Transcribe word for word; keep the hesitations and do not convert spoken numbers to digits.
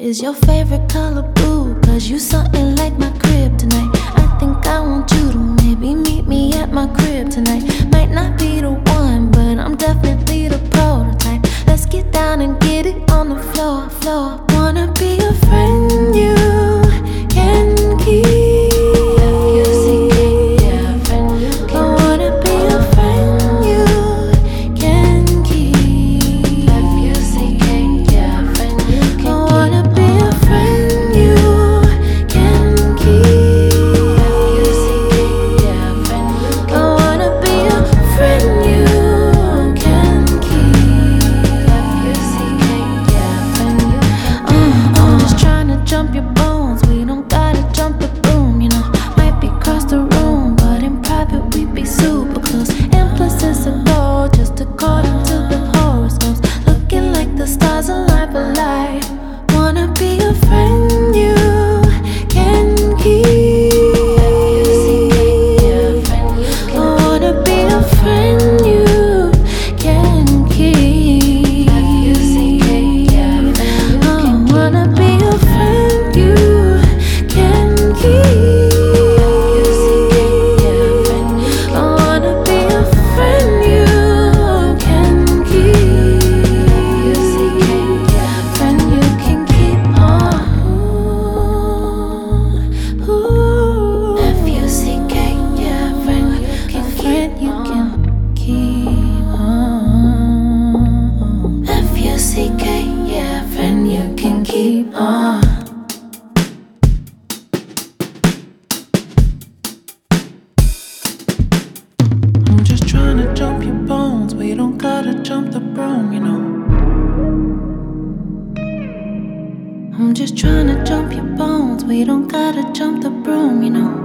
Is your favorite color blue? Cause you something like my crib tonight. I think I want you to maybe meet me at my crib tonight. Might not be the one, but I'm definitely the prototype. Let's get down and get it on the floor, floor. Wanna be a friend you can keep. I'm just tryna jump your bones. We don't gotta jump the broom, you know.